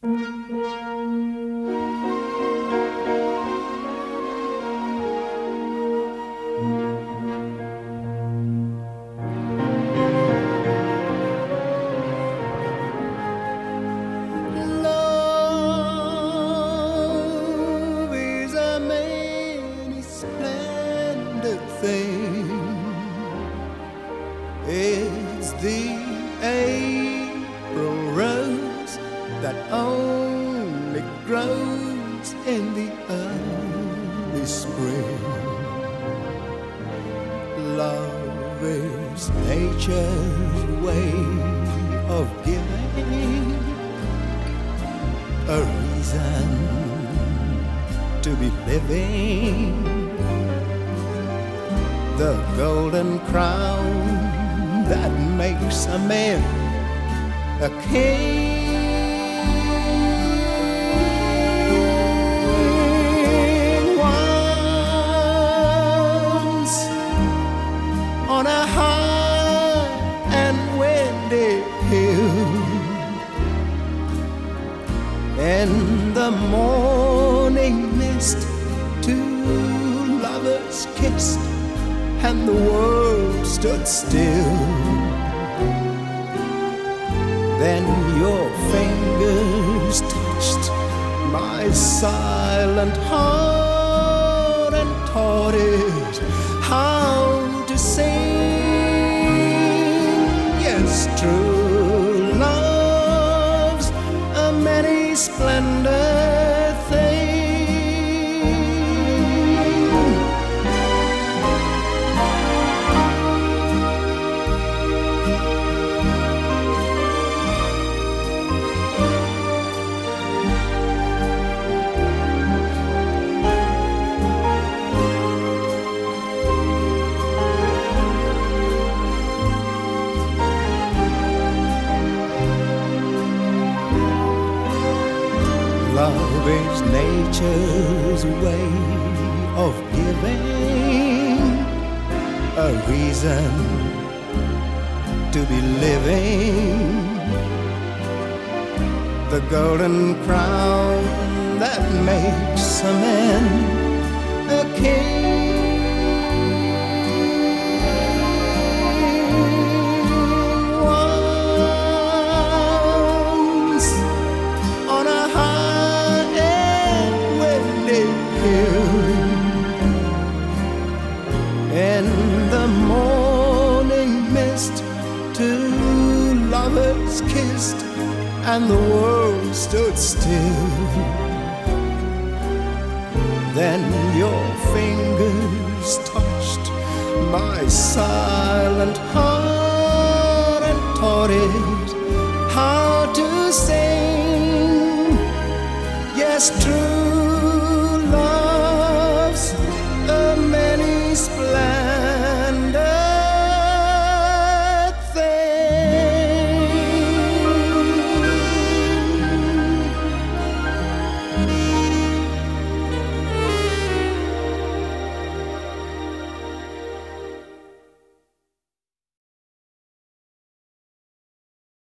Love is a many splendid thing. It's the April rose that only grows in the early spring. Love is nature's way of giving a reason to be living. The golden crown that makes a man a king. Once on a high and windy hill, in the morning mist, two lovers kissed and the world stood still. Then your fingers touched my silent heart and taught it how to sing. Yes, true love's a many splendid thing. Love is nature's way of giving a reason to be living. The golden crown that makes a man a king. Once on a high and windy hill, in the morning mist, two lovers kissed and the world stood still. Then your fingers touched my silent heart and taught it how to sing. Yes, true